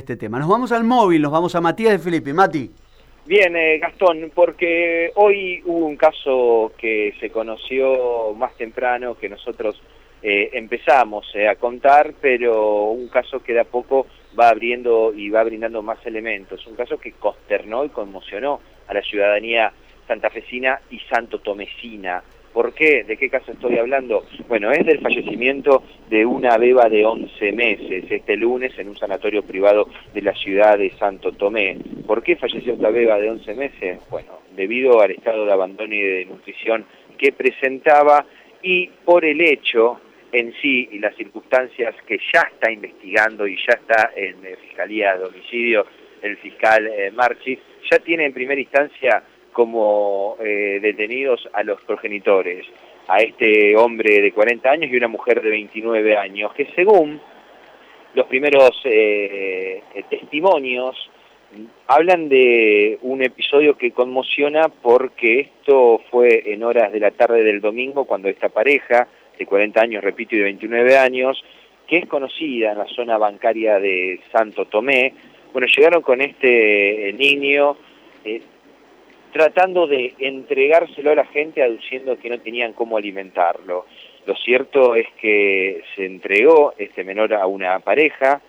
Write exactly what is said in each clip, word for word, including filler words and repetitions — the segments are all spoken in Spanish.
este tema. Nos vamos al móvil, nos vamos a Matías de Filippi. Mati. Bien, eh, Gastón, porque hoy hubo un caso que se conoció más temprano, que nosotros eh, empezamos eh, a contar, pero un caso que de a poco va abriendo y va brindando más elementos. Un caso que consternó y conmocionó a la ciudadanía santafesina y santotomecina. ¿Por qué? ¿De qué caso estoy hablando? Bueno, es del fallecimiento de una beba de once meses, este lunes en un sanatorio privado de la ciudad de Santo Tomé. ¿Por qué falleció esta beba de once meses? Bueno, debido al estado de abandono y de nutrición que presentaba y por el hecho en sí y las circunstancias que ya está investigando y ya está en eh, Fiscalía de Homicidio, el fiscal eh, Marchi, ya tiene en primera instancia como eh, detenidos a los progenitores, a este hombre de cuarenta años y una mujer de veintinueve años, que según los primeros eh, testimonios hablan de un episodio que conmociona porque esto fue en horas de la tarde del domingo cuando esta pareja de cuarenta años, repito, y de veintinueve años, que es conocida en la zona bancaria de Santo Tomé, bueno, llegaron con este niño eh, tratando de entregárselo a la gente aduciendo que no tenían cómo alimentarlo. Lo cierto es que se entregó este menor a una pareja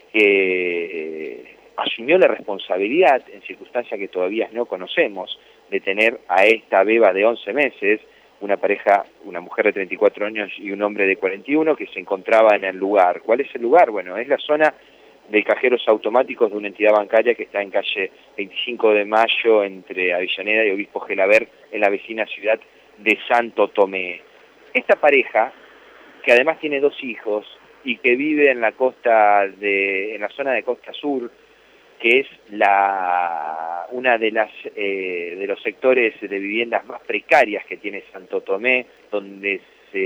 que eh, asumió la responsabilidad, en circunstancias que todavía no conocemos, de tener a esta beba de once meses, una pareja, una mujer de treinta y cuatro años y un hombre de cuarenta y uno que se encontraba en el lugar. ¿Cuál es el lugar? Bueno, es la zona de cajeros automáticos de una entidad bancaria que está en calle veinticinco de mayo entre Avellaneda y Obispo Gelabert en la vecina ciudad de Santo Tomé. Esta pareja, que además tiene dos hijos y que vive en la costa de, en la zona de Costa Sur, que es la una de las eh, de los sectores de viviendas más precarias que tiene Santo Tomé, donde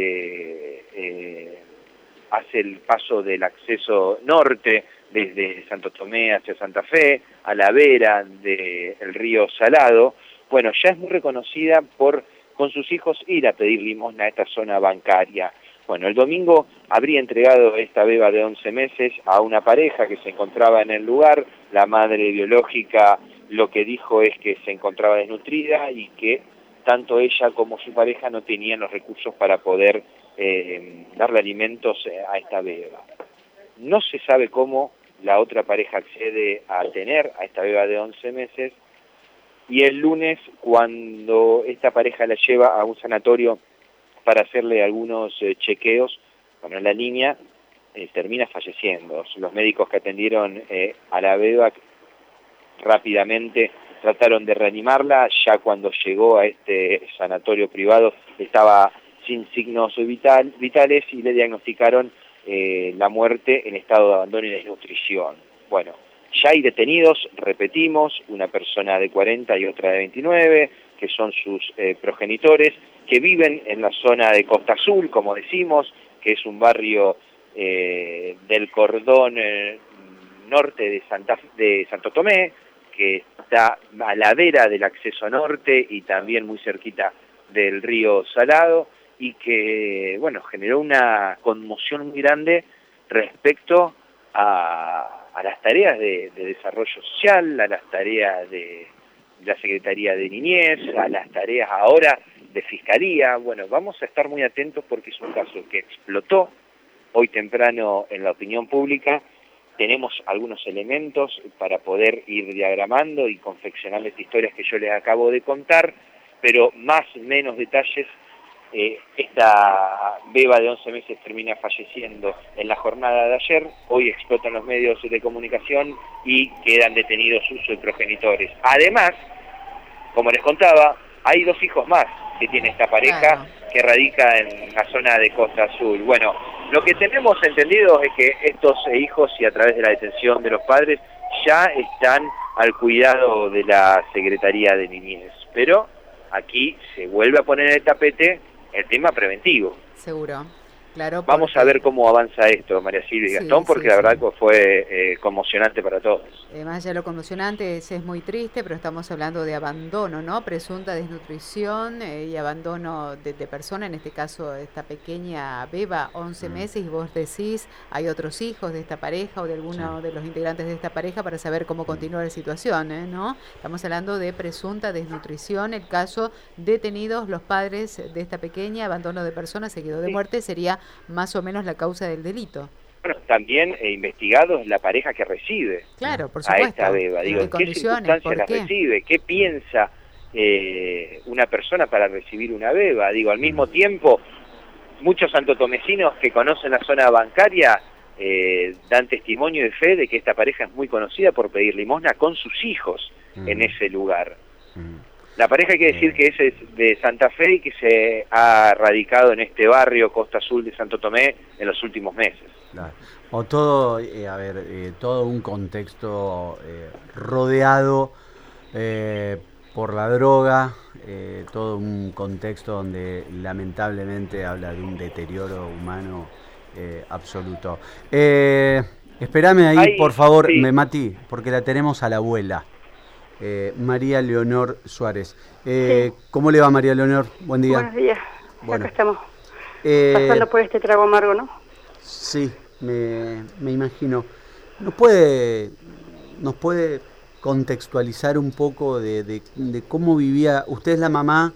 se eh, hace el paso del acceso norte desde Santo Tomé hacia Santa Fe, a la vera del río Salado. Bueno, ya es muy reconocida por, con sus hijos, ir a pedir limosna a esta zona bancaria. Bueno, el domingo habría entregado esta beba de once meses a una pareja que se encontraba en el lugar. La madre biológica lo que dijo es que se encontraba desnutrida y que tanto ella como su pareja no tenían los recursos para poder eh, darle alimentos a esta beba. No se sabe cómo la otra pareja accede a tener a esta beba de once meses y el lunes, cuando esta pareja la lleva a un sanatorio para hacerle algunos eh, chequeos, bueno, la niña eh, termina falleciendo. Los médicos que atendieron eh, a la beba rápidamente trataron de reanimarla, ya cuando llegó a este sanatorio privado estaba sin signos vital, vitales y le diagnosticaron eh, la muerte en estado de abandono y desnutrición. Bueno, ya hay detenidos, repetimos, una persona de cuarenta y otra de veintinueve, que son sus eh, progenitores, que viven en la zona de Costa Azul, como decimos, que es un barrio eh, del cordón eh, norte de, Santa, de Santo Tomé, que está a la vera del acceso norte y también muy cerquita del río Salado, y que, bueno, generó una conmoción muy grande respecto a, a las tareas de, de desarrollo social, a las tareas de la Secretaría de Niñez, a las tareas ahora de Fiscalía. Bueno, vamos a estar muy atentos porque es un caso que explotó hoy temprano en la opinión pública. Tenemos algunos elementos para poder ir diagramando y confeccionar estas historias que yo les acabo de contar, pero más o menos detalles. Eh, esta beba de once meses termina falleciendo en la jornada de ayer. Hoy explotan los medios de comunicación y quedan detenidos sus progenitores. Además, como les contaba, hay dos hijos más que tiene esta pareja, claro, que radica en la zona de Costa Azul. Bueno, lo que tenemos entendido es que estos hijos, y a través de la detención de los padres, ya están al cuidado de la Secretaría de Niñez. Pero aquí se vuelve a poner en el tapete el tema preventivo. Seguro. Claro, Vamos porque... a ver cómo avanza esto, María Silvia y Sí, Gastón, porque sí, la sí. verdad que fue eh, conmocionante para todos. Eh, más allá de lo conmocionante, es, es muy triste, pero estamos hablando de abandono, ¿no? Presunta desnutrición eh, y abandono de, de persona, en este caso esta pequeña Beba, once Mm. meses, y vos decís, hay otros hijos de esta pareja o de alguno Sí. de los integrantes de esta pareja para saber cómo continúa la situación, ¿eh? ¿No? Estamos hablando de presunta desnutrición, el caso detenidos los padres de esta pequeña, abandono de persona seguido de Sí. muerte, sería más o menos la causa del delito. Bueno, también eh, investigados la pareja que recibe Claro, por a esta supuesto. beba. ¿En Digo, qué ¿en qué condiciones? circunstancias ¿Por la qué? recibe? ¿Qué piensa eh, una persona para recibir una beba? Digo, al mismo tiempo, muchos santotomecinos que conocen la zona bancaria eh, dan testimonio de fe de que esta pareja es muy conocida por pedir limosna con sus hijos Mm. en ese lugar. Mm. La pareja hay que decir Eh. que es de Santa Fe y que se ha radicado en este barrio Costa Azul de Santo Tomé en los últimos meses. Claro. O todo, eh, a ver, eh, todo un contexto eh, rodeado eh, por la droga, eh, todo un contexto donde lamentablemente habla de un deterioro humano eh, absoluto. Eh, espérame ahí, Ay, por favor, sí. me Mati, porque la tenemos a la abuela. Eh, María Leonor Suárez. Eh, Sí. ¿Cómo le va, María Leonor? Buen día. Buenos días, Bueno. acá estamos, Eh, pasando por este trago amargo, ¿no? Sí, me, me imagino. ¿Nos puede, nos puede contextualizar un poco de, de, de cómo vivía? Usted es la mamá.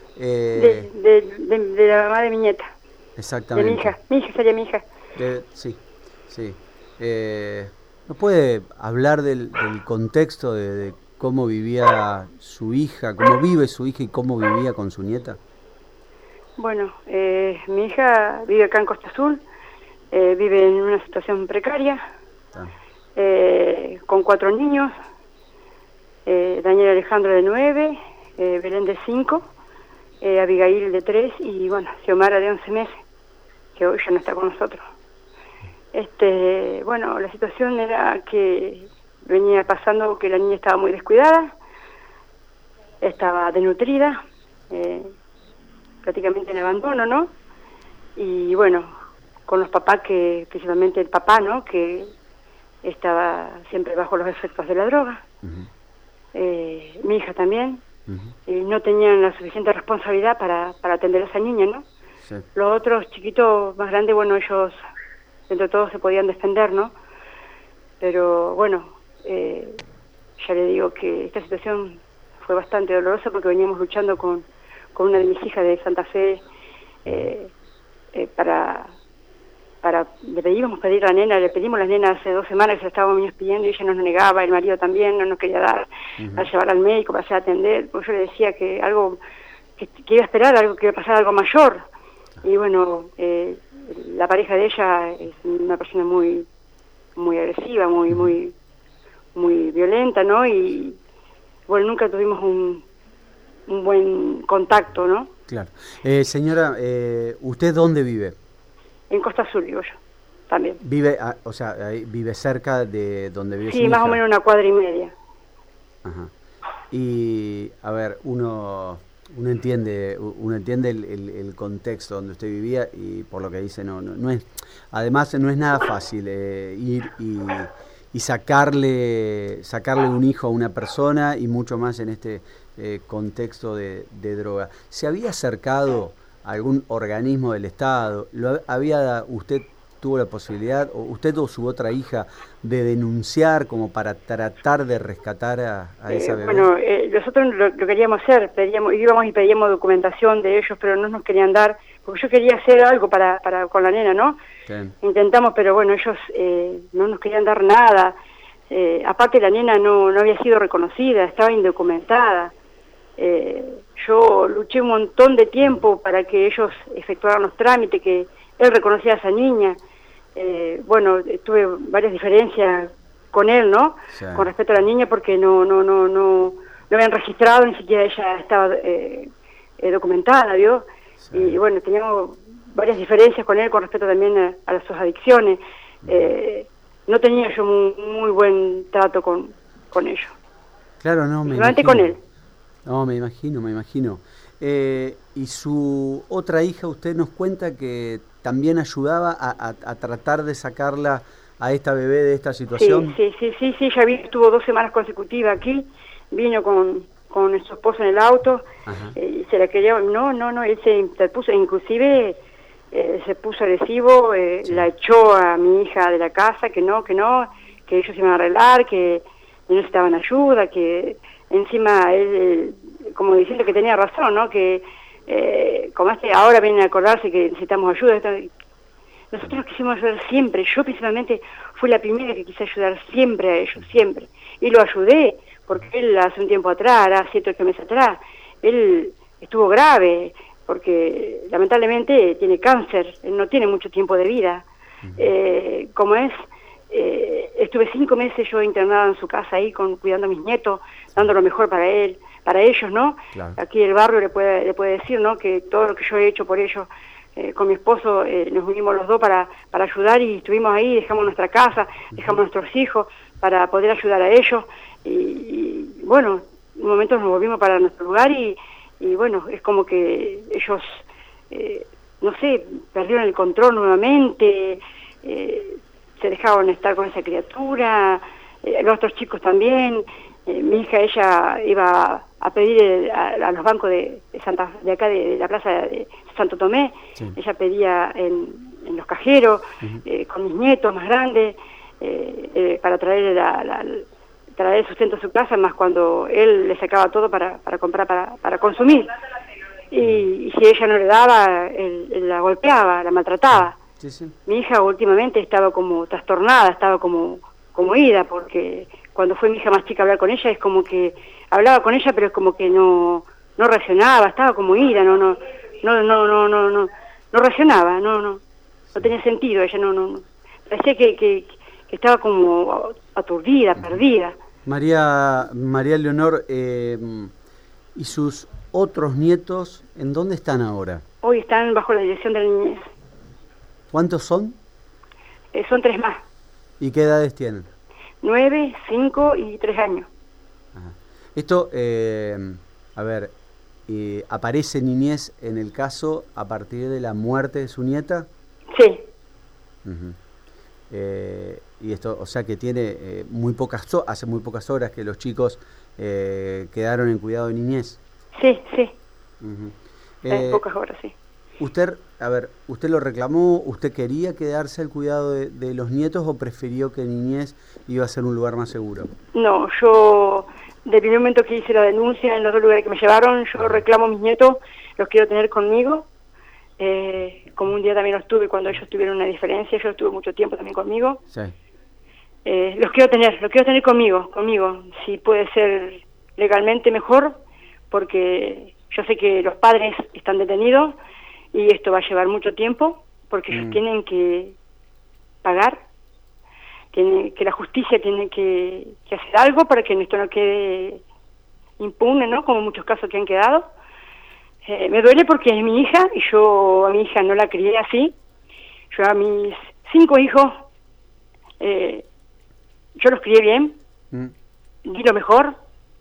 Eh, De, de, de, de la mamá de mi nieta, de exactamente. mi hija, mi hija sería mi hija. De- sí, sí. Eh, ¿nos puede hablar del, del contexto de, de cómo vivía su hija, cómo vive su hija y cómo vivía con su nieta? Bueno, eh, mi hija vive acá en Costa Azul, eh, vive en una situación precaria, Ah, eh, con cuatro niños, eh, Daniel Alejandro de nueve, eh, Belén de cinco, eh, Abigail de tres y bueno, Xiomara de once meses, que hoy ya no está con nosotros. Este, bueno, la situación era que venía pasando que la niña estaba muy descuidada, estaba desnutrida, eh, prácticamente en abandono, ¿no? Y bueno, con los papás que, principalmente el papá, ¿no? Que estaba siempre bajo los efectos de la droga. ujú, Eh, mi hija también, ujú, y no tenían la suficiente responsabilidad para, para atender a esa niña, ¿no? sí, Los otros chiquitos más grandes, bueno, ellos entre todos se podían defender, ¿no? Pero bueno, eh, ya le digo que esta situación fue bastante dolorosa porque veníamos luchando con, con una de mis hijas de Santa Fe eh, eh, para, para, le pedíamos pedir a la nena, le pedimos a la nena hace dos semanas que se la estábamos pidiendo y ella nos negaba, el marido también no nos quería dar, ujú, para llevar al médico, para hacer atender, porque yo le decía que algo, que, que iba a esperar, algo que iba a pasar algo mayor. Y bueno, eh, la pareja de ella es una persona muy muy agresiva, muy muy muy violenta, ¿no? Y bueno, nunca tuvimos un, un buen contacto, ¿no? claro. Eh, señora, eh, ¿usted dónde vive? En Costa Azul, digo yo, también. Vive, ah, o sea, ahí vive cerca de donde vive su Sí, más hija. o menos una cuadra y media. Ajá. Y a ver, uno uno entiende uno entiende el, el, el contexto donde usted vivía y por lo que dice no no, no es, además no es nada fácil eh, ir y, y sacarle sacarle un hijo a una persona y mucho más en este eh, contexto de, de droga. ¿Se había acercado a algún organismo del Estado? ¿Lo había usted tuvo la posibilidad, o usted o su otra hija, de denunciar como para tratar de rescatar a, a esa Eh, bebé? bueno, eh, nosotros lo, lo queríamos hacer, pedíamos, íbamos y pedíamos documentación de ellos, pero no nos querían dar, porque yo quería hacer algo para, para con la nena, ¿no? Sí. Intentamos, pero bueno, ellos eh, no nos querían dar nada. Eh, aparte la nena no, no había sido reconocida, estaba indocumentada. Eh, yo luché un montón de tiempo para que ellos efectuaran los trámites, que él reconocía a esa niña. Eh, bueno, tuve varias diferencias con él, ¿no? Sí. Con respecto a la niña, porque no no no no no habían registrado, ni siquiera ella estaba eh, eh, documentada, ¿vio? Sí. Y bueno, teníamos varias diferencias con él con respecto también a, a sus adicciones. Eh, no tenía yo muy, muy buen trato con, con ellos. Claro, no, me Solamente imagino. con él. No, me imagino, me imagino. Eh, y su otra hija, usted nos cuenta que también ayudaba a, a, a tratar de sacarla a esta bebé de esta situación. Sí, sí, sí, sí, sí, ya vi, estuvo dos semanas consecutivas aquí, vino con, con su esposo en el auto, eh, y se la quería, no, no, no, él se interpuso, inclusive eh, se puso agresivo, eh, sí. La echó a mi hija de la casa, que no, que no, que ellos iban a arreglar, que necesitaban ayuda, que encima él, como diciendo que tenía razón, ¿no? Que eh, como este ahora vienen a acordarse que necesitamos ayuda. Nosotros quisimos ayudar siempre, yo principalmente fui la primera que quise ayudar siempre a ellos, siempre. Y lo ayudé, porque él hace un tiempo atrás, hace siete o ocho meses atrás, él estuvo grave, porque lamentablemente tiene cáncer, él no tiene mucho tiempo de vida. Eh, como es, eh, estuve cinco meses yo internada en su casa ahí, con, cuidando a mis nietos, dando lo mejor para él, para ellos, ¿no? Claro. Aquí el barrio le puede, le puede decir, ¿no? Que todo lo que yo he hecho por ellos, eh, con mi esposo, eh, nos unimos los dos para, para ayudar y estuvimos ahí, dejamos nuestra casa, dejamos nuestros hijos para poder ayudar a ellos y, y bueno, en un momento nos volvimos para nuestro lugar y, y bueno, es como que ellos, eh, no sé, perdieron el control nuevamente, eh, se dejaron estar con esa criatura, eh, los otros chicos también. Eh, mi hija, ella iba a pedir a, a los bancos de, de Santa, de acá de, de la plaza de Santo Tomé, sí. Ella pedía en, en los cajeros, uh-huh. eh, con mis nietos más grandes, eh, eh, para traer la, la, traer el sustento a su casa, más cuando él le sacaba todo para, para comprar, para, para consumir. Y, y si ella no le daba, él, él la golpeaba, la maltrataba. Sí, sí. Mi hija últimamente estaba como trastornada, estaba como, como ida, porque cuando fue mi hija más chica a hablar con ella, es como que hablaba con ella, pero es como que no no reaccionaba, estaba como ida, no no no no no no no, no reaccionaba, no no no tenía sentido, ella no no, no. Parecía que, que, que estaba como aturdida, perdida. María María Leonor, eh, ¿y sus otros nietos en dónde están ahora? Hoy están bajo la dirección de la niñez. ¿Cuántos son? Eh, son tres más. ¿Y qué edades tienen? Nueve, cinco y tres años. Ajá. Esto, eh, a ver, eh, ¿aparece niñez en el caso a partir de la muerte de su nieta? Sí. Uh-huh. eh, y esto, o sea que tiene eh, muy pocas, hace muy pocas horas que los chicos eh, quedaron en cuidado de niñez. Sí, sí. Uh-huh. En eh, pocas horas, sí. Usted, a ver, ¿usted lo reclamó? ¿Usted quería quedarse al cuidado de, de los nietos o prefirió que niñez iba a ser un lugar más seguro? No, yo, desde el primer momento que hice la denuncia en los dos lugares que me llevaron, yo reclamo a mis nietos, los quiero tener conmigo. Eh, como un día también los tuve cuando ellos tuvieron una diferencia, yo estuve mucho tiempo también conmigo. Sí. Eh, los quiero tener, los quiero tener conmigo, conmigo. Si puede ser legalmente mejor, porque yo sé que los padres están detenidos, y esto va a llevar mucho tiempo, porque mm. ellos tienen que pagar, tiene, que la justicia tiene que, que hacer algo para que esto no quede impune, ¿no? Como muchos casos que han quedado. Eh, me duele porque es mi hija, y yo a mi hija no la crié así. Yo a mis cinco hijos, eh, yo los crié bien, mm. di lo mejor,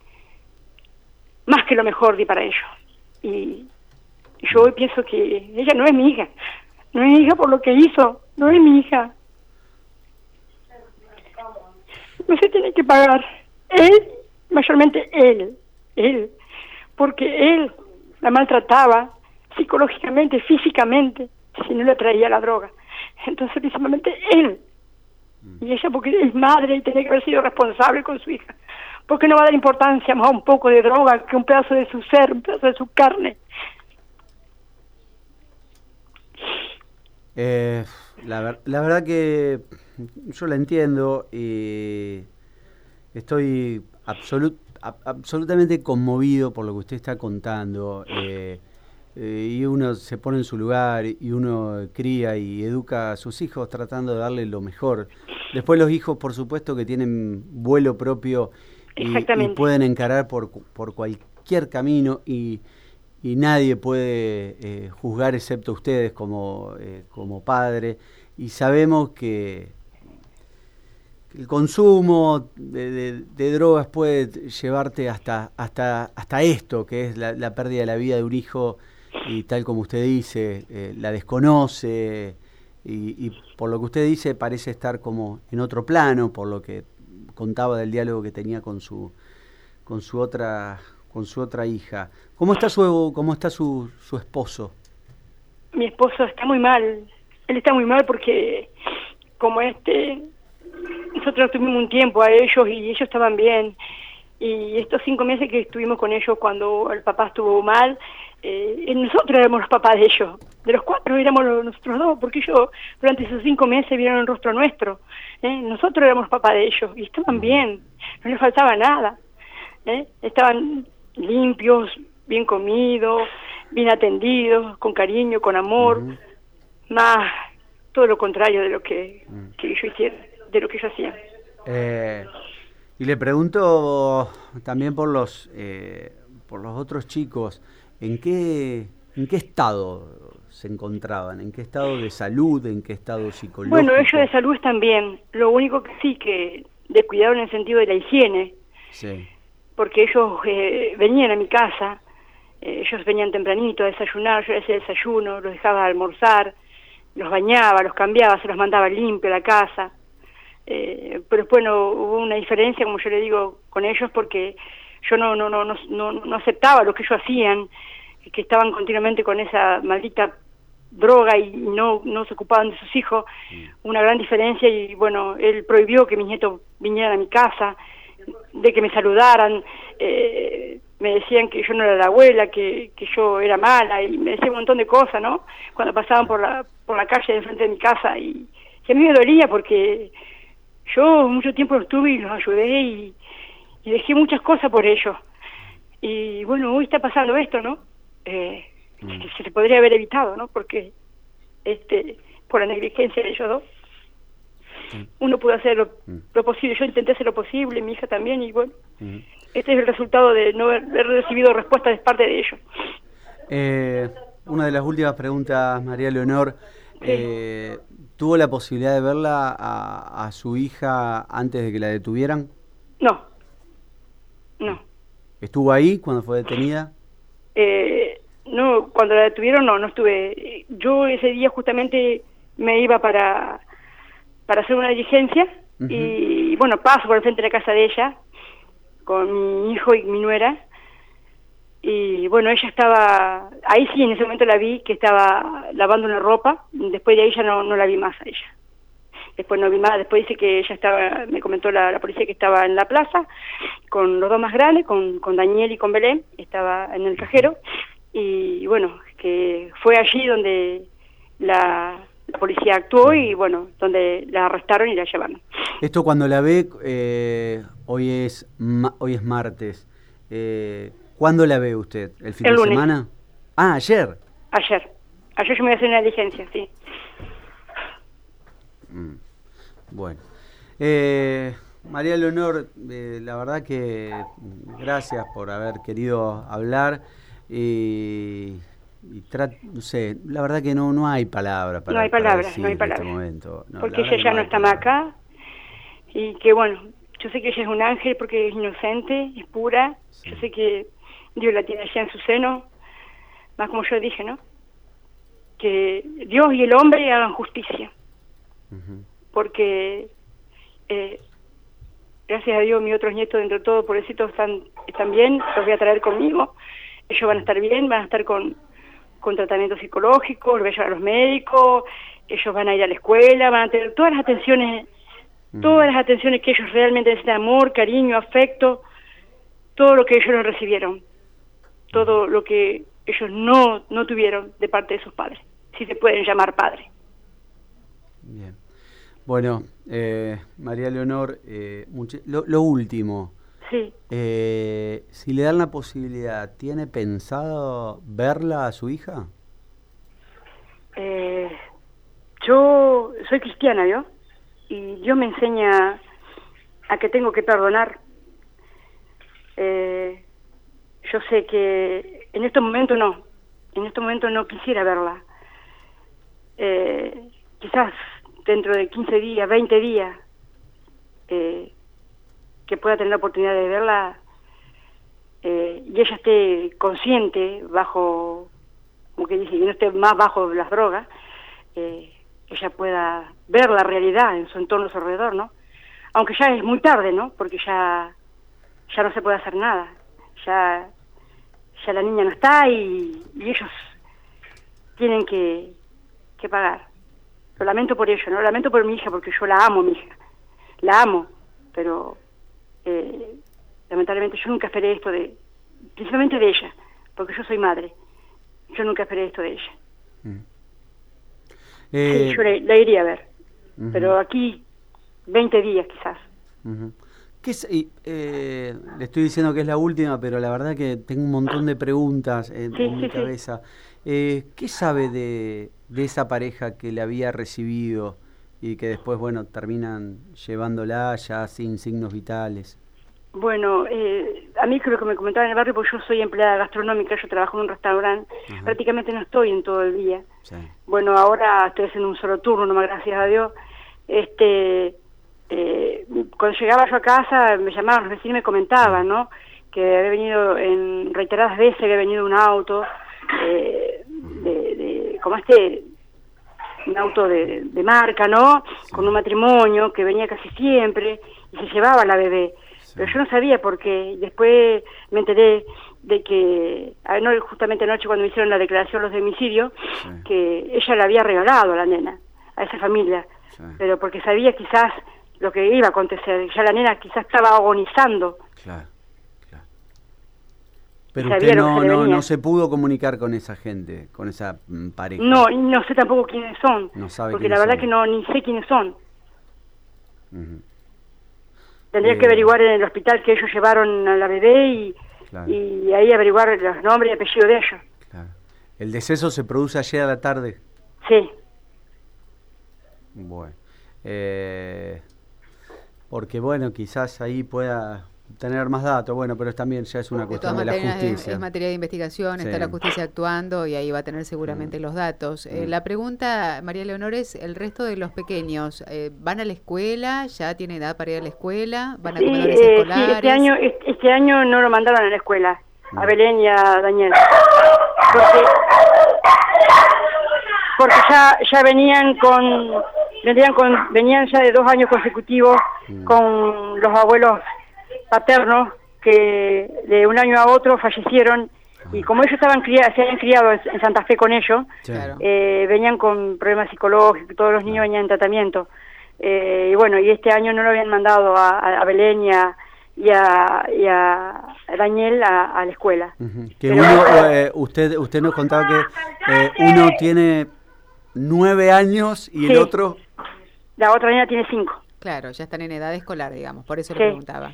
más que lo mejor di para ellos. Y yo hoy pienso que ella no es mi hija, no es mi hija por lo que hizo, no es mi hija. No se tiene que pagar, él, mayormente él, él, porque él la maltrataba psicológicamente, físicamente, si no le traía la droga. Entonces principalmente él, y ella porque es madre y tiene que haber sido responsable con su hija, porque no va a dar importancia más a un poco de droga que un pedazo de su ser, un pedazo de su carne. Eh, la, ver, la verdad que yo la entiendo y estoy absolut, a, absolutamente conmovido por lo que usted está contando, eh, eh, y uno se pone en su lugar y uno cría y educa a sus hijos tratando de darle lo mejor. Después los hijos, por supuesto, que tienen vuelo propio y, y pueden encarar por, por cualquier camino y y nadie puede eh, juzgar excepto ustedes como, eh, como padre, y sabemos que, el consumo de, de, de drogas puede llevarte hasta hasta hasta esto, que es la, la pérdida de la vida de un hijo, y tal como usted dice, eh, la desconoce, y, y por lo que usted dice parece estar como en otro plano, por lo que contaba del diálogo que tenía con su con su otra con su otra hija. ¿Cómo está su cómo está su, su esposo? Mi esposo está muy mal. Él está muy mal porque como este nosotros tuvimos un tiempo a ellos y ellos estaban bien, y estos cinco meses que estuvimos con ellos cuando el papá estuvo mal, eh, nosotros éramos los papás de ellos, de los cuatro éramos los, nosotros dos, porque ellos durante esos cinco meses vieron el rostro nuestro, ¿eh? Nosotros éramos los papás de ellos y estaban bien, no les faltaba nada, ¿eh? Estaban limpios, bien comidos, bien atendidos, con cariño, con amor, uh-huh. Más todo lo contrario de lo que, uh-huh. que ellos hicieron, de lo que ellos hacían. Eh, y le pregunto también por los eh, por los otros chicos, ¿en qué en qué estado se encontraban? ¿En qué estado de salud? ¿En qué estado psicológico? Bueno, ellos de salud están bien. Lo único que sí que descuidaron en el sentido de la higiene. Sí. Porque ellos eh, venían a mi casa, eh, ellos venían tempranito a desayunar, yo les hacía desayuno, los dejaba almorzar, los bañaba, los cambiaba, se los mandaba limpio a la casa. Eh, pero después no, hubo una diferencia, como yo le digo, con ellos, porque yo no no no no no, no aceptaba lo que ellos hacían, que estaban continuamente con esa maldita droga y no no se ocupaban de sus hijos. Una gran diferencia, y bueno, él prohibió que mis nietos vinieran a mi casa, de que me saludaran, eh, me decían que yo no era la abuela, que, que yo era mala, y me decían un montón de cosas, ¿no? Cuando pasaban por la por la calle de frente de mi casa, y, y a mí me dolía porque yo mucho tiempo los tuve y los ayudé y, y dejé muchas cosas por ellos. Y bueno, hoy está pasando esto, ¿no? Eh, mm. que se podría haber evitado, ¿no? Porque este por la negligencia de ellos dos. Sí. Uno pudo hacer lo, mm. lo posible, yo intenté hacer lo posible, mi hija también, y bueno, mm. este es el resultado de no haber, haber recibido respuesta de parte de ellos. Eh, una de las últimas preguntas, María Leonor. Sí. Eh, ¿Tuvo la posibilidad de verla a, a su hija antes de que la detuvieran? No, no. ¿Estuvo ahí cuando fue detenida? Eh, no, cuando la detuvieron no, no estuve. Yo ese día justamente me iba para, para hacer una diligencia, uh-huh. y bueno, paso por el frente de la casa de ella, con mi hijo y mi nuera, y bueno, ella estaba, ahí sí en ese momento la vi, que estaba lavando una ropa, después de ahí ya no, no la vi más a ella. Después no vi más, después dice que ella estaba, me comentó la, la policía que estaba en la plaza, con los dos más grandes, con, con Daniel y con Belén, estaba en el cajero, y bueno, que fue allí donde la, la policía actuó y bueno, donde la arrestaron y la llevaron. Esto cuando la ve, eh, hoy es ma, hoy es martes, eh, ¿cuándo la ve usted? ¿El fin el de lunes. semana? Ah, ayer. Ayer. Ayer yo me voy a hacer una diligencia, sí. Mm. Bueno. Eh, María Leonor, eh, la verdad que gracias por haber querido hablar y, y tra- no sé, la verdad que no no hay palabras para, no hay palabras, para no hay en palabras. este momento. No, porque ella ya no, no está más acá, y que bueno, yo sé que ella es un ángel porque es inocente, es pura, sí. Yo sé que Dios la tiene allá en su seno, más como yo dije, ¿no? Que Dios y el hombre hagan justicia, uh-huh. Porque eh, gracias a Dios mis otros nietos, dentro de todo, pobrecitos, están, están bien, los voy a traer conmigo, ellos van a estar bien, van a estar con, con tratamiento psicológico, los voy a llevar a los médicos, ellos van a ir a la escuela, van a tener todas las atenciones, uh-huh. Todas las atenciones que ellos realmente necesitan, amor, cariño, afecto, todo lo que ellos no recibieron, todo lo que ellos no, no tuvieron de parte de sus padres, si se pueden llamar padres. Bien. Bueno, eh, María Leonor, eh, mucho, lo, lo último, sí. eh, si le dan la posibilidad, ¿tiene pensado verla a su hija? Eh, yo soy cristiana, ¿vio? Y Dios me enseña a que tengo que perdonar. Eh, yo sé que en estos momentos no, en estos momentos no quisiera verla. Eh, quizás dentro de quince días, veinte días, eh, que pueda tener la oportunidad de verla eh, y ella esté consciente, bajo, como que dice, que no esté más bajo las drogas, eh, que ella pueda ver la realidad en su entorno, a su alrededor, ¿no? Aunque ya es muy tarde, ¿no? Porque ya, ya no se puede hacer nada. Ya, ya la niña no está y, y ellos tienen que, que pagar. Lo lamento por ello, ¿no? Lo lamento por mi hija, porque yo la amo, mi hija. La amo, pero eh, lamentablemente yo nunca esperé esto de, principalmente de ella, porque yo soy madre. Yo nunca esperé esto de ella. Mm. Eh, sí, yo la, la iría a ver, uh-huh. pero aquí veinte días quizás. Uh-huh. ¿Qué es, eh, le estoy diciendo que es la última, pero la verdad que tengo un montón de preguntas en, sí, en sí, mi sí. cabeza. Eh, ¿Qué sabe de, de esa pareja que le había recibido y que después, bueno, terminan llevándola ya sin signos vitales? Bueno, eh, a mí creo que me comentaban en el barrio, porque yo soy empleada gastronómica, yo trabajo en un restaurante, uh-huh. prácticamente no estoy en todo el día. Sí. Bueno, ahora estoy haciendo un solo turno, nomás gracias a Dios. Este... Eh, cuando llegaba yo a casa me llamaban los vecinos y me comentaban, ¿no? Que había venido en reiteradas veces, había venido un auto eh, de, de, como este, un auto de, de marca, ¿no? Sí. Con un matrimonio que venía casi siempre y se llevaba a la bebé. Sí. Pero yo no sabía por qué. Después me enteré de que, no, justamente anoche cuando me hicieron la declaración los de homicidio, sí. que ella le había regalado a la nena, a esa familia, sí. pero porque sabía quizás lo que iba a acontecer, ya la nena quizás estaba agonizando. Claro, claro. Pero usted no, se no, no se pudo comunicar con esa gente, con esa mm, pareja. No, no sé tampoco quiénes son, no sabe porque la verdad son. que no, ni sé quiénes son. Uh-huh. Tendría eh, que averiguar en el hospital que ellos llevaron a la bebé y, claro. y ahí averiguar los nombres y apellidos de ellos. Claro. ¿El deceso se produce ayer a la tarde? Sí. Bueno. Eh... Porque, bueno, quizás ahí pueda tener más datos, bueno, pero también ya es una cuestión de, de la justicia. Es, es materia de investigación, sí. está la justicia actuando y ahí va a tener seguramente mm. los datos. Eh, mm. La pregunta, María Leonor, es, ¿el resto de los pequeños eh, van a la escuela? ¿Ya tienen edad para ir a la escuela? ¿Van a sí, comedores eh, escolares? Sí, este año, este, este año no lo mandaron a la escuela, mm. a Belén y a Daniel. Porque, porque ya, ya venían con... Venían, con, venían ya de dos años consecutivos mm. con los abuelos paternos que de un año a otro fallecieron ah. y como ellos estaban criados, se habían criado en, en Santa Fe con ellos, claro. eh, venían con problemas psicológicos, todos los niños venían en tratamiento. Eh, y bueno, y este año no lo habían mandado a, a Belén y a, y a, y a Daniel a, a la escuela. Uh-huh. Que Pero, uno, eh, usted, usted nos contaba que eh, uno tiene nueve años y sí. el otro... La otra niña tiene cinco. Claro, ya están en edad escolar, digamos, por eso sí. le preguntaba.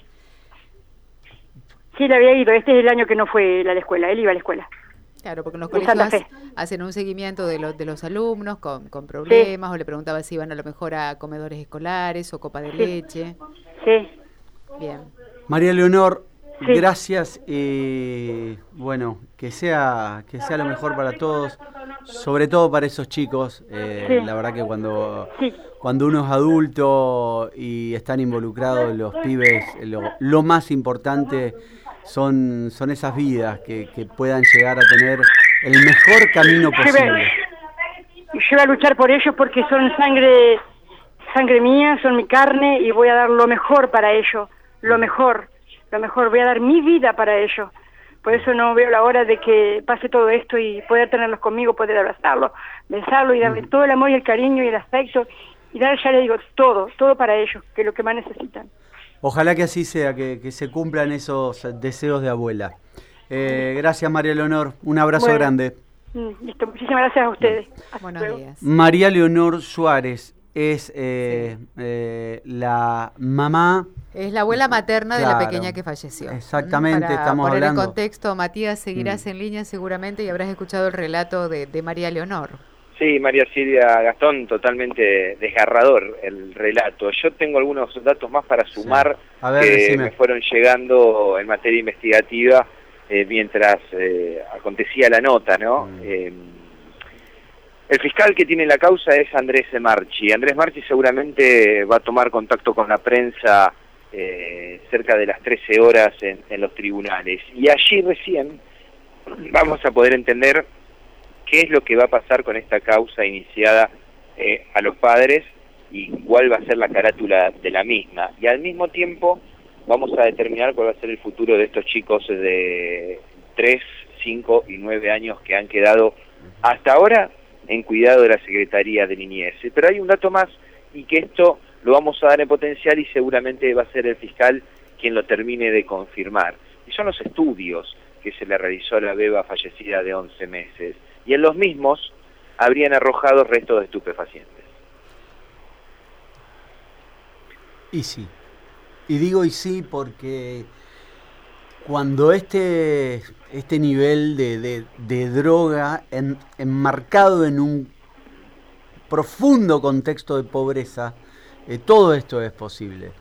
Sí, le había ido, este es el año que no fue a la escuela, él iba a la escuela. Claro, porque en los colegios hacen un seguimiento de, lo, de los alumnos con, con problemas, sí. o le preguntaba si iban a lo mejor a comedores escolares o copa de sí. leche. Sí. Bien. María Leonor, sí. gracias y bueno, que sea que sea lo mejor para todos, sobre todo para esos chicos. Eh, sí. La verdad que cuando sí. cuando uno es adulto y están involucrados los pibes, lo, lo más importante son son esas vidas que, que puedan llegar a tener el mejor camino posible. Yo voy a luchar por ellos porque son sangre sangre mía, son mi carne y voy a dar lo mejor para ellos, lo mejor. Lo mejor, voy a dar mi vida para ellos. Por eso no veo la hora de que pase todo esto y poder tenerlos conmigo, poder abrazarlos, besarlos y darle todo el amor y el cariño y el afecto y dar, ya les digo, todo, todo para ellos, que es lo que más necesitan. Ojalá que así sea, que, que se cumplan esos deseos de abuela. Eh, gracias, María Leonor. Un abrazo bueno, grande. Listo, muchísimas gracias a ustedes. Buenos días. María Leonor Suárez es eh, sí. eh, la mamá... Es la abuela materna claro, de la pequeña que falleció. Exactamente, Para estamos poner hablando. en contexto, Matías, seguirás mm. en línea seguramente y habrás escuchado el relato de, de María Leonor. Sí, María Silvia Gastón, totalmente desgarrador el relato. Yo tengo algunos datos más para sumar sí. A ver, que decime. me fueron llegando en materia investigativa eh, mientras eh, acontecía la nota, ¿no? Mm. Eh, El fiscal que tiene la causa es Andrés Marchi. Andrés Marchi seguramente va a tomar contacto con la prensa eh, cerca de las trece horas en, en los tribunales. Y allí recién vamos a poder entender qué es lo que va a pasar con esta causa iniciada eh, a los padres y cuál va a ser la carátula de la misma. Y al mismo tiempo vamos a determinar cuál va a ser el futuro de estos chicos de tres, cinco y nueve años que han quedado hasta ahora en cuidado de la Secretaría de Niñez. Pero hay un dato más, y que esto lo vamos a dar en potencial y seguramente va a ser el fiscal quien lo termine de confirmar. Y son los estudios que se le realizó a la beba fallecida de once meses. Y en los mismos habrían arrojado restos de estupefacientes. Y sí. Y digo y sí porque cuando este, este nivel de, de, de droga en, enmarcado en un profundo contexto de pobreza, eh, todo esto es posible.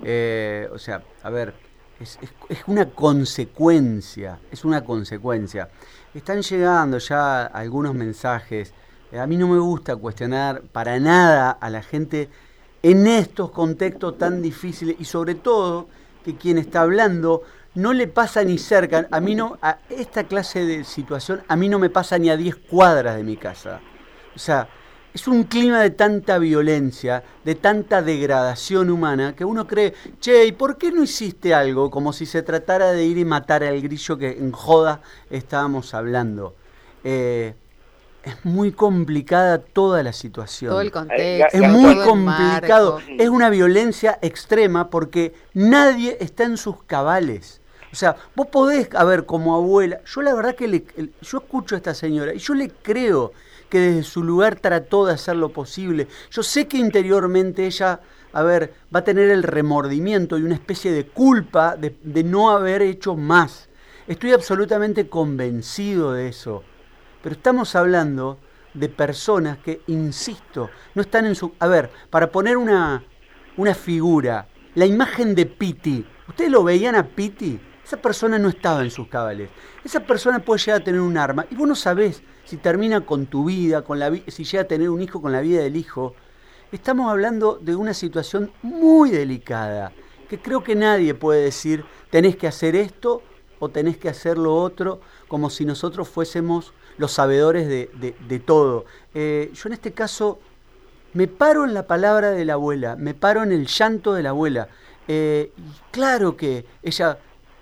Eh, o sea, a ver, es, es, es una consecuencia, es una consecuencia. Están llegando ya algunos mensajes. Eh, a mí no me gusta cuestionar para nada a la gente en estos contextos tan difíciles y sobre todo que quien está hablando no le pasa ni cerca, a mí no, a esta clase de situación a mí no me pasa ni a diez cuadras de mi casa. O sea, es un clima de tanta violencia, de tanta degradación humana, que uno cree, che, ¿y por qué no hiciste algo? Como si se tratara de ir y matar al grillo que en joda estábamos hablando. Eh, es muy complicada toda la situación. Todo el contexto. Es muy todo complicado. Es una violencia extrema porque nadie está en sus cabales. O sea, vos podés, a ver, como abuela, yo la verdad que le, yo escucho a esta señora y yo le creo que desde su lugar trató de hacer lo posible. Yo sé que interiormente ella, a ver, va a tener el remordimiento y una especie de culpa de, de no haber hecho más. Estoy absolutamente convencido de eso. Pero estamos hablando de personas que, insisto, no están en su... A ver, para poner una, una figura, la imagen de Pitti, ¿ustedes lo veían a Pitti? Esa persona no estaba en sus cabales. Esa persona puede llegar a tener un arma y vos no sabés si termina con tu vida, con la vi- si llega a tener un hijo con la vida del hijo. Estamos hablando de una situación muy delicada, que creo que nadie puede decir tenés que hacer esto o tenés que hacer lo otro, como si nosotros fuésemos los sabedores de, de, de todo. Eh, yo en este caso me paro en la palabra de la abuela, me paro en el llanto de la abuela. Eh, y claro que ella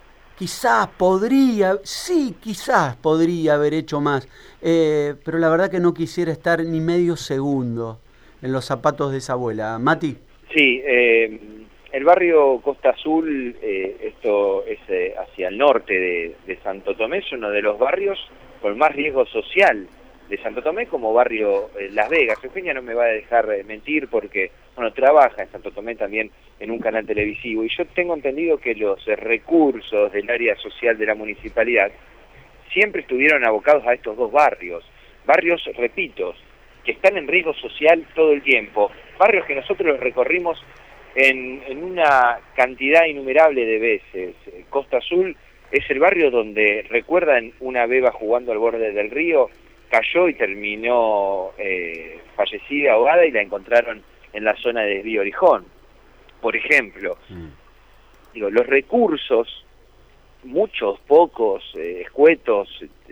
quizás podría, sí, quizás podría haber hecho más, eh, pero la verdad que no quisiera estar ni medio segundo en los zapatos de esa abuela. Mati. Sí, eh, el barrio Costa Azul, eh, esto es eh, hacia el norte de, de Santo Tomé, es uno de los barrios con más riesgo social de Santo Tomé, como barrio eh, Las Vegas. Eugenia no me va a dejar eh, mentir porque, bueno, trabaja en Santo Tomé también en un canal televisivo, y yo tengo entendido que los eh, recursos del área social de la municipalidad siempre estuvieron abocados a estos dos barrios, barrios, repito, que están en riesgo social todo el tiempo, barrios que nosotros los recorrimos en, en una cantidad innumerable de veces. Costa Azul es el barrio donde, recuerdan, una beba jugando al borde del río, cayó y terminó eh, fallecida, ahogada, y la encontraron en la zona de Desvío Orijón, por ejemplo. Mm. Digo, los recursos, muchos, pocos, eh, escuetos,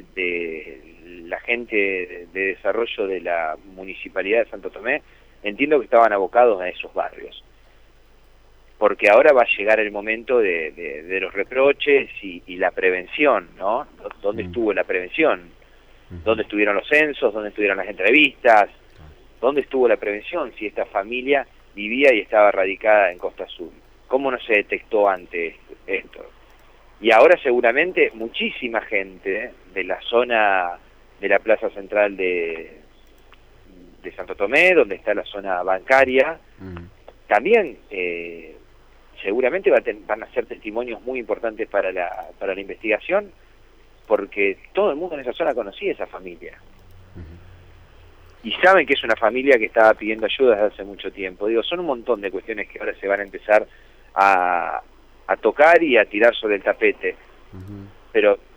de la gente de, de desarrollo de la Municipalidad de Santo Tomé, entiendo que estaban abocados a esos barrios. Porque ahora va a llegar el momento de, de, de los reproches y, y la prevención, ¿no? ¿Dónde mm. estuvo la prevención? ¿Dónde estuvieron los censos? ¿Dónde estuvieron las entrevistas? ¿Dónde estuvo la prevención si esta familia vivía y estaba radicada en Costa Azul? ¿Cómo no se detectó antes esto? Y ahora seguramente muchísima gente de la zona de la plaza central de, de Santo Tomé, donde está la zona bancaria, mm. también eh, seguramente va a ten, van a ser testimonios muy importantes para la, para la investigación, porque todo el mundo en esa zona conocía a esa familia. Uh-huh. Y saben que es una familia que estaba pidiendo ayuda desde hace mucho tiempo. Digo, son un montón de cuestiones que ahora se van a empezar a, a tocar y a tirar sobre el tapete. Uh-huh. Pero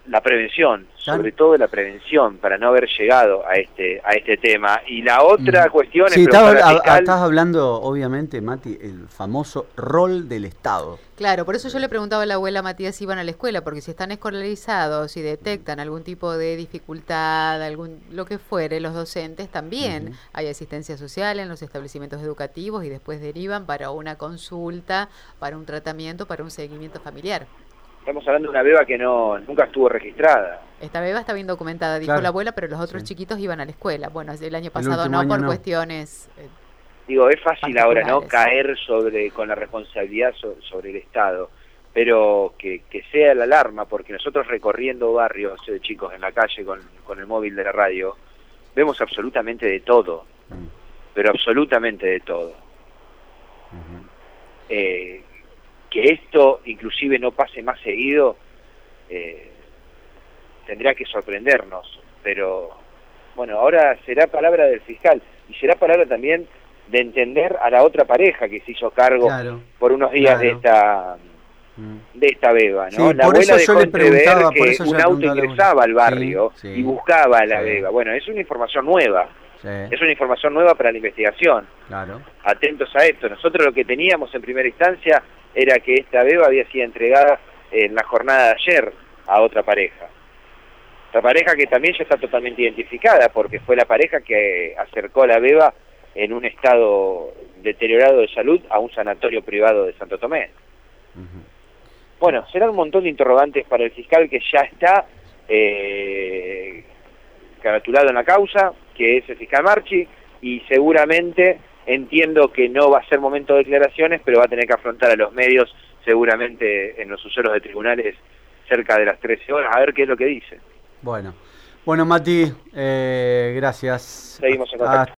la prevención, ¿Tan? sobre todo la prevención, para no haber llegado a este a este tema. Y la otra mm. cuestión sí, es... Estás, al fiscal... estás hablando, obviamente, Mati, el famoso rol del Estado. Claro, por eso yo le preguntaba a la abuela Matías si iban a la escuela, porque si están escolarizados y detectan algún tipo de dificultad, algún lo que fuere, los docentes también. Uh-huh. Hay asistencia social en los establecimientos educativos y después derivan para una consulta, para un tratamiento, para un seguimiento familiar. Estamos hablando de una beba que no nunca estuvo registrada. Esta beba está bien documentada, dijo claro. la abuela, pero los otros sí. chiquitos iban a la escuela. Bueno, el año pasado el no, por no. cuestiones... Eh, Digo, es fácil ahora, ¿no?, caer sobre con la responsabilidad so, sobre el Estado, pero que, que sea la alarma, porque nosotros recorriendo barrios de chicos en la calle con, con el móvil de la radio, vemos absolutamente de todo, mm. pero absolutamente de todo. Uh-huh. Eh, que esto inclusive no pase más seguido, eh, tendría que sorprendernos, pero bueno, ahora será palabra del fiscal, y será palabra también de entender a la otra pareja que se hizo cargo claro, por unos días claro. de esta de esta beba, ¿no? Sí, la abuela dejó entrever que un auto ingresaba al barrio sí, sí, y buscaba a la sí. beba. Bueno, es una información nueva, sí. es una información nueva para la investigación. Claro. Atentos a esto. Nosotros lo que teníamos en primera instancia era que esta beba había sido entregada en la jornada de ayer a otra pareja. Otra pareja que también ya está totalmente identificada, porque fue la pareja que acercó a la beba en un estado deteriorado de salud a un sanatorio privado de Santo Tomé. Uh-huh. Bueno, serán un montón de interrogantes para el fiscal que ya está eh, caratulado en la causa, que es el fiscal Marchi, y seguramente entiendo que no va a ser momento de declaraciones, pero va a tener que afrontar a los medios seguramente en los usuarios de tribunales cerca de las trece horas, a ver qué es lo que dice. Bueno, bueno Mati, eh, gracias. Seguimos en contacto.